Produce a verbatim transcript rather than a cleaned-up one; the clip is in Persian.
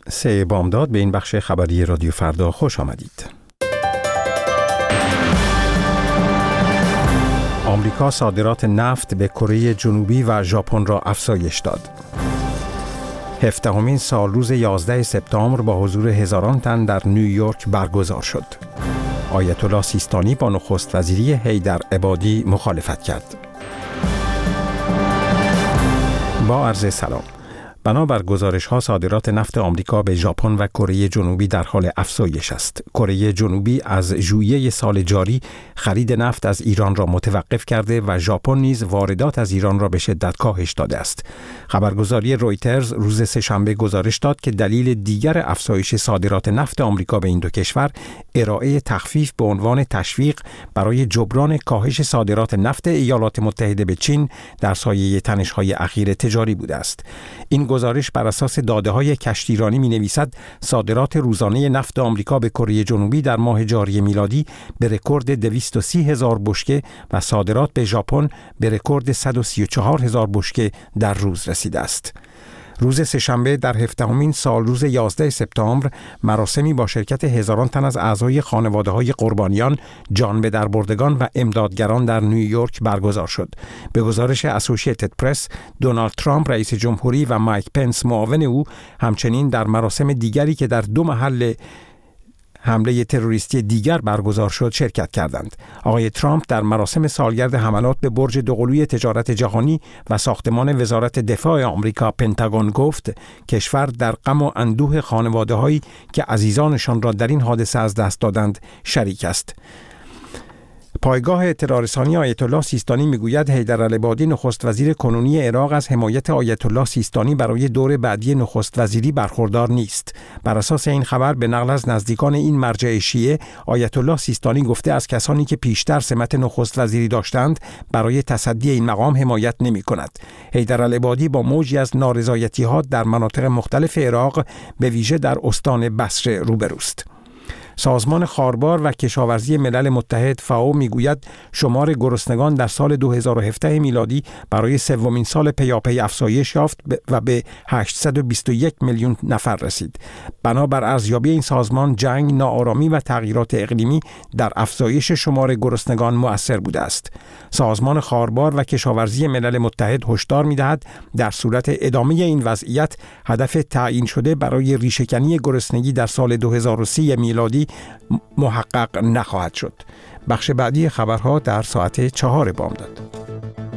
سه بامداد به این بخش خبری رادیو فردا خوش آمدید. آمریکا صادرات نفت به کره جنوبی و ژاپن را افزایش داد. هفدهمین سالروز یازده سپتامبر با حضور هزاران تن در نیویورک برگزار شد. آیت الله سیستانی با نخست وزیری حیدر عبادی مخالفت کرد. با عرض سلام. بنابر گزارش‌ها صادرات نفت آمریکا به ژاپن و کره جنوبی در حال افزایش است. کره جنوبی از ژوئیه سال جاری خرید نفت از ایران را متوقف کرده و ژاپن نیز واردات از ایران را به شدت کاهش داده است. خبرگزاری رویترز روز سه‌شنبه گزارش داد که دلیل دیگر افزایش صادرات نفت آمریکا به این دو کشور ارائه تخفیف به عنوان تشویق برای جبران کاهش صادرات نفت ایالات متحده به چین در سایه تنش‌های اخیر تجاری بوده است. این گزارش بر اساس داده‌های کشتیرانی می‌نویسد صادرات روزانه نفت آمریکا به کره جنوبی در ماه جاری میلادی به رکورد دویست و سی هزار بشکه و صادرات به ژاپن به رکورد صد و سی و چهار هزار بشکه در روز رسیده است. روز سه‌شنبه در هفدهمین سالروز یازده سپتامبر مراسمی با شرکت هزاران تن از اعضای خانواده‌های قربانیان، جان به دربردگان و امدادگران در نیویورک برگزار شد. به گزارش اسوسییتد پرس، دونالد ترامپ رئیس جمهوری و مایک پنس معاون او همچنین در مراسم دیگری که در دو محل حمله تروریستی دیگر برگزار شد شرکت کردند. آقای ترامپ در مراسم سالگرد حملات به برج دوقلوی تجارت جهانی و ساختمان وزارت دفاع آمریکا پنتاگون گفت کشور در غم و اندوه خانواده‌هایی که عزیزانشان را در این حادثه از دست دادند شریک است. پایگاه اطلاع رسانی آیت الله سیستانی میگوید حیدر العبادی نخست وزیر کنونی عراق از حمایت آیت الله سیستانی برای دور بعدی نخست وزیری برخوردار نیست. بر اساس این خبر به نقل از نزدیکان این مرجع شیعه، آیت الله سیستانی گفته از کسانی که پیشتر سمت نخست وزیری داشتند برای تصدی این مقام حمایت نمی کند. حیدر العبادی با موجی از نارضایتی‌ها در مناطق مختلف عراق به ویژه در استان بصره روبروست. سازمان خاربار و کشاورزی ملل متحد فاو میگوید شمار گرسنگان در سال دو هزار و هفده میلادی برای سومین سال پیاپی افزایش یافت و به هشتصد و بیست و یک میلیون نفر رسید. بنابر ارزیابی این سازمان، جنگ، ناآرامی و تغییرات اقلیمی در افزایش شمار گرسنگان مؤثر بوده است. سازمان خاربار و کشاورزی ملل متحد هشدار می‌دهد در صورت ادامه این وضعیت هدف تعیین شده برای ریشه‌کنی گرسنگی در سال دو هزار و سی میلادی محقق نخواهد شد. بخش بعدی خبرها در ساعت چهار بامداد.